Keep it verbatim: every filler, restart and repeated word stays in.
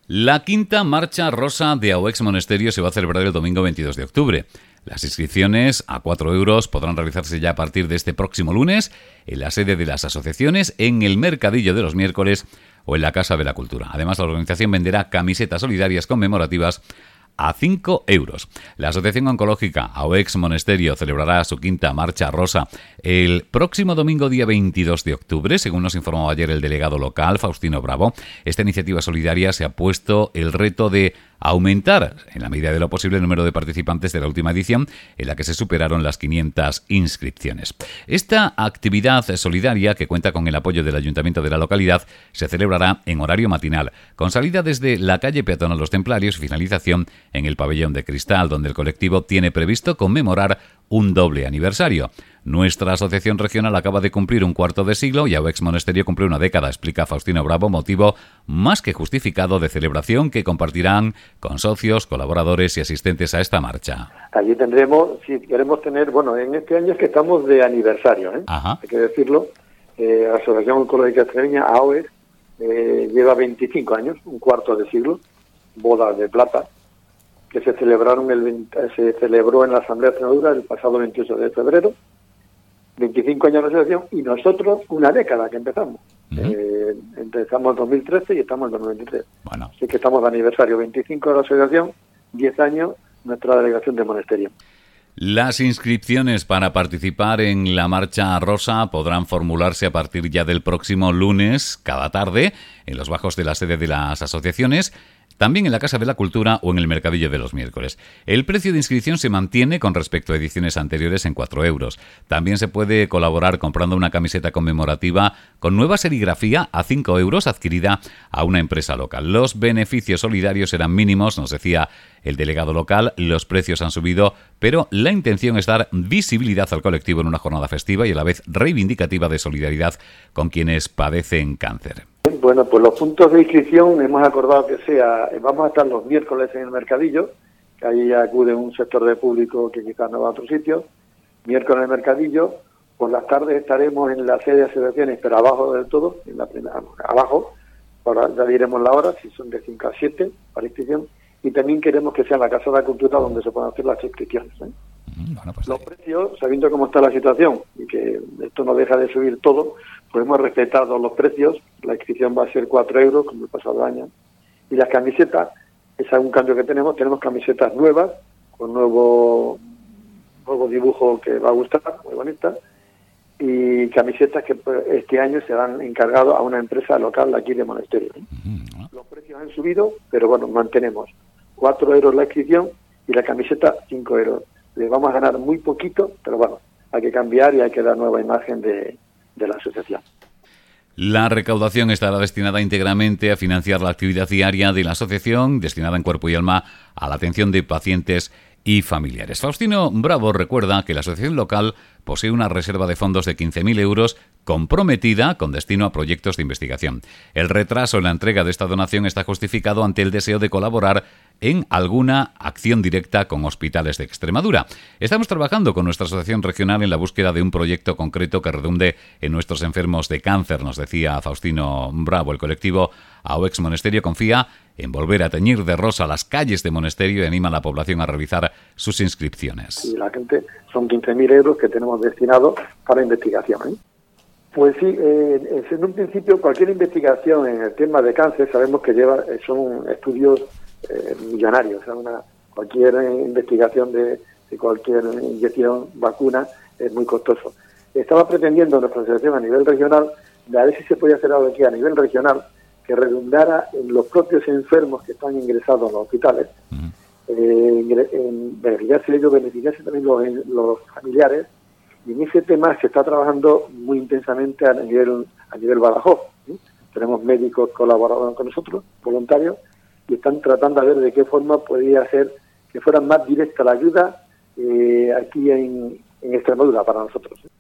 La quinta marcha rosa de Auex Monasterio se va a celebrar el domingo veintidós de octubre. Las inscripciones a cuatro euros podrán realizarse ya a partir de este próximo lunes en la sede de las asociaciones, en el Mercadillo de los Miércoles o en la Casa de la Cultura. Además, la organización venderá camisetas solidarias conmemorativas a cinco euros. La Asociación Oncológica Auex Monasterio celebrará su quinta marcha rosa el próximo domingo día veintidós de octubre, según nos informó ayer el delegado local, Faustino Bravo. Esta iniciativa solidaria se ha puesto el reto de aumentar, en la medida de lo posible, el número de participantes de la última edición, en la que se superaron las quinientas inscripciones. Esta actividad solidaria, que cuenta con el apoyo del Ayuntamiento de la localidad, se celebrará en horario matinal, con salida desde la calle Peatonal Los Templarios y finalización en el Pabellón de Cristal, donde el colectivo tiene previsto conmemorar un doble aniversario. Nuestra asociación regional acaba de cumplir un cuarto de siglo y Auex Monasterio cumple una década, explica Faustino Bravo, motivo más que justificado de celebración que compartirán con socios, colaboradores y asistentes a esta marcha. Allí tendremos, si queremos tener, bueno, en este año es que estamos de aniversario, ¿eh? Ajá. Hay que decirlo, eh, la Asociación Oncológica Extremeña, Auex, eh, lleva veinticinco años, un cuarto de siglo, bodas de plata, que se celebraron el veinte, se celebró en la Asamblea de Extremadura el pasado veintiocho de febrero, veinticinco años de asociación, y nosotros una década que empezamos. Uh-huh. Eh, empezamos en dos mil trece y estamos en dos mil veintitrés. Bueno. Así que estamos de aniversario, veinticinco de la asociación, diez años nuestra delegación de Monasterio. Las inscripciones para participar en la Marcha Rosa podrán formularse a partir ya del próximo lunes, cada tarde, en los bajos de la sede de las asociaciones, también en la Casa de la Cultura o en el Mercadillo de los Miércoles. El precio de inscripción se mantiene con respecto a ediciones anteriores en cuatro euros. También se puede colaborar comprando una camiseta conmemorativa con nueva serigrafía a cinco euros adquirida a una empresa local. Los beneficios solidarios serán mínimos, nos decía el delegado local. Los precios han subido, pero la intención es dar visibilidad al colectivo en una jornada festiva y a la vez reivindicativa de solidaridad con quienes padecen cáncer. Bueno, pues los puntos de inscripción hemos acordado que sea, vamos a estar los miércoles en el Mercadillo, que ahí acude un sector de público que quizás no va a otro sitio, miércoles en el Mercadillo, por las tardes estaremos en la sede de asociaciones, pero abajo del todo, en la primera, abajo, ahora ya diremos la hora, si son de cinco a siete para inscripción, y también queremos que sea en la Casa de la Cultura donde se puedan hacer las inscripciones, ¿eh? Bueno, pues los precios, sabiendo cómo está la situación y que esto no deja de subir todo, pues hemos respetado los precios. La inscripción va a ser cuatro euros, como el pasado año. Y las camisetas, es un cambio que tenemos, tenemos camisetas nuevas, con nuevo, nuevo dibujo que va a gustar, muy bonita, y camisetas que este año se han encargado a una empresa local de aquí de Monasterio. Uh-huh. Los precios han subido, pero bueno, mantenemos cuatro euros la inscripción y la camiseta cinco euros. Le vamos a ganar muy poquito, pero bueno, hay que cambiar y hay que dar nueva imagen de, de la asociación. La recaudación estará destinada íntegramente a financiar la actividad diaria de la asociación, destinada en cuerpo y alma a la atención de pacientes y familiares. Faustino Bravo recuerda que la asociación local posee una reserva de fondos de quince mil euros comprometida con destino a proyectos de investigación. El retraso en la entrega de esta donación está justificado ante el deseo de colaborar en alguna acción directa con hospitales de Extremadura. Estamos trabajando con nuestra asociación regional en la búsqueda de un proyecto concreto que redunde en nuestros enfermos de cáncer, nos decía Faustino Bravo. El colectivo Auex Monasterio confía en volver a teñir de rosa las calles de Monasterio y anima a la población a realizar sus inscripciones. Y la gente, son quince mil euros que tenemos destinados para investigación, ¿eh? Pues sí, eh, en un principio cualquier investigación en el tema de cáncer sabemos que lleva son estudios eh, millonarios, o sea, una, cualquier investigación de, de cualquier inyección, vacuna, es muy costoso. Estaba pretendiendo nuestra asociación a nivel regional, de a ver si se podía hacer algo aquí a nivel regional, que redundara en los propios enfermos que están ingresados en los hospitales, uh-huh. eh, en beneficiarse ellos, beneficiarse también los, los familiares, y en ese tema se está trabajando muy intensamente a nivel a nivel Badajoz, ¿sí? Tenemos médicos colaborando con nosotros, voluntarios, y están tratando de ver de qué forma podría ser que fuera más directa la ayuda eh, aquí en, en Extremadura para nosotros.